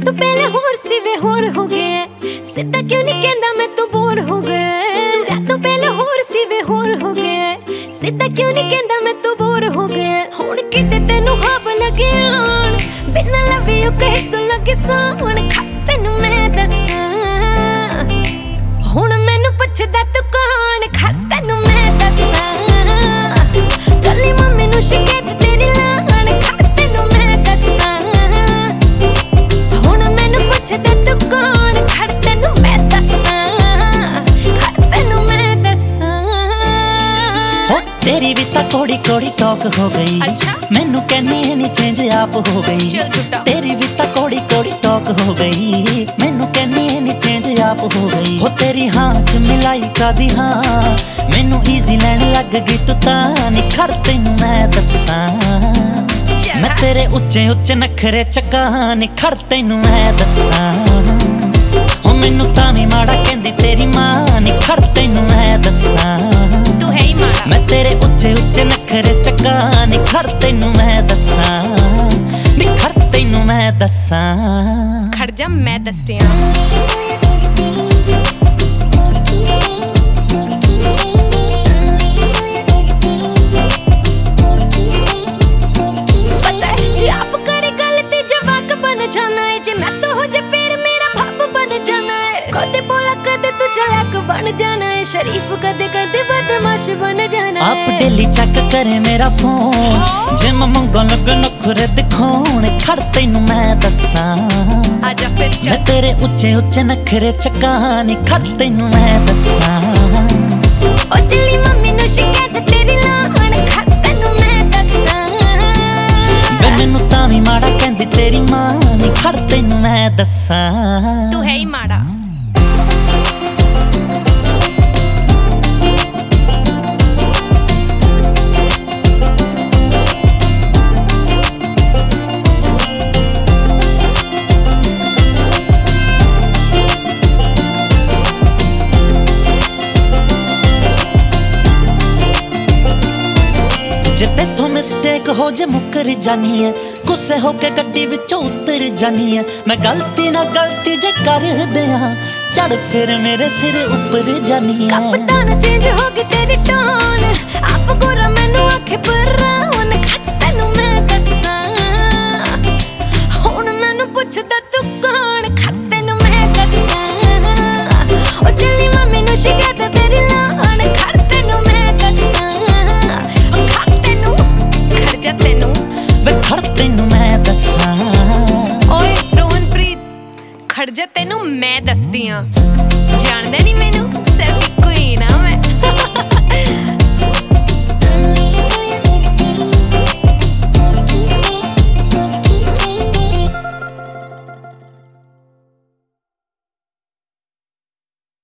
ਤੋਂ ਪਹਿਲੇ ਹੋਰ ਸੀ ਵੇ ਹੋਰ ਹੋ ਗਏ ਸਿੱਧਾ ਕਿਉਂ ਨਹੀਂ ਕਹਿੰਦਾ ਮੈਂ ਤੂੰ ਬੋਰ ਹੋ ਗਏ ਤੂੰ ਰਾਤ ਤੋਂ ਪਹਿਲੇ ਹੋਰ ਸੀ ਵੇ ਹੋਰ ਹੋ ਗਏ ਸਿੱਧਾ ਕਿਉਂ ਨਹੀਂ ਕਹਿੰਦਾ ਮੈਂ ਤੂੰ ਬੋਰ ਹੋ ਗਏ ਹੁਣ ਕਿਤੇ ਤੈਨੂੰ ਹਾਬ ਲੱਗਿਆ ਬਿਨਾਂ ਲਵ ਯੂ ਕਹੇ ਤੂੰ ਲੱਗੇ ਸਾਵਣ ਤੈਨੂੰ ਮੈਂ ਦੱਸਾਂ ਹੁਣ ਮੈਨੂੰ ਪੁੱਛਦਾ ਤੂੰ ਕੌਣ ਖੜ ਤੈਨੂੰ ਮੈਂ ਦੱਸਾਂ ਕੱਲੀ ਮੰਮੀ ਨੂੰ ਸ਼ਿਕਾਇਤ ਤੇਰੀ ਲਾਣ ਖੜ ਤੈਨੂੰ ਮੈਂ ਦੱਸਾਂ ਹੁਣ ਮੈਨੂੰ ਪੁੱਛਦਾ ਤੂੰ ਕੌਣ ਖੜ ਤੈਨੂੰ ਮੈਂ ਦੱਸਾਂ ਖੜ ਤੈਨੂੰ ਮੈਂ ਦੱਸਾਂ ਹੋ ਤੇਰੀ ਵੀ ਤਾਂ ਕੋੜੀ ਕੋੜੀ ਟਾਕ ਹੋ ਗਈ ਮੈਨੂੰ ਕਹਿੰਦੀ ਨਹੀਂ ਚੇਂਜ ਆਪ ਹੋ ਗਈ ਤੇਰੀ ਵੀ ਤਾਂ ਕੋੜੀ ਕੋੜੀ ਟਾਕ ਹੋ ਗਈ ਮੈਨੂੰ ਕਹਿੰਦੀ ਨਹੀਂ ਚੇਂਜ ਆਪ ਹੋ ਗਈ ਹੋ ਤੇਰੀ ਹਾਂ ਚ ਮਿਲਾਈ ਕਾਦੀ ਹਾਂ ਮੈਨੂੰ ਈਜ਼ੀ ਲੈਣ ਲੱਗ ਗਈ ਤੂੰ ਤਾਂ ਨਹੀਂ ਖੜ ਤੈਨੂੰ ਮੈਂ ਦੱਸਾਂ ਮੈਂ ਤੇਰੇ ਉੱਚੇ ਉੱਚੇ ਨਖਰੇ ਚੱਕਾਂ ਨਹੀਂ ਖੜ ਤੈਨੂੰ ਮੈਂ ਦੱਸਾਂ ਹੋ ਮੈਨੂੰ ਤਾਂ ਵੀ ਮਾੜਾ ਕਹਿੰਦੀ ਤੇਰੀ ਮਾਂ ਨਹੀਂ ਖੜ ਤੈਨੂੰ ਮੈਂ ਦੱਸਾਂ ਤੂੰ ਹੈ ਹੀ ਮਾੜਾ ਮੈਂ ਤੇਰੇ ਉੱਚੇ ਉੱਚੇ ਨਖਰੇ ਚੱਕਾਂ ਨਹੀਂ ਖੜ ਤੈਨੂੰ ਮੈਂ ਦੱਸਾਂ ਨਹੀਂ ਖੜ ਤੈਨੂੰ ਮੈਂ ਦੱਸਾਂ ਖੜ ਜਾ ਮੈਂ ਦੱਸਦੀ ਆਂ बन जाना है शरीफ कदे कदे बदमाश बन जाना है आप डेली चेक करे मेरा फोन जे मैं मंगो लग नखरे दिखाने खड़ तैनू मैं दस्सां आजा फिर चल मैं तेरे उच्चे उच्चे नखरे चकानी खड़ तैनू मैं दस्सां ओ चली मम्मी नु शिकायत तेरी लाण खड़ तैनू मैं दस्सां वे मैनू तां वी माड़ा कहंदी तेरी मां नी खड़ तैनू मैं दस्सां तू है ही माड़ा जे तेथों मिस्टेक हो जे मुकर जानी है गुस्से होके गड्डी विचों उतर जानी है मैं गलती ना गलती जे कर दिया चढ़ फिर मेरे सिर ऊपर जानी है कप्तान चेंज हो गई तेरी टोन आप गोरा मैनू आखे बरावन खट तैनू मैं दस्सां हुण मैनू पुछदा तू कौन खट तैनू मैं दस्सां ओ चली मम्मी नू शिकायत तेरी लाण खट तैनू मैं दस्सां खड़ तैनू मैं दस्सां ओए रोहनप्रीत खड़ जा तैनू मैं दसदी हां जानदा नहीं मैनू सिर्फ कोई ना मैं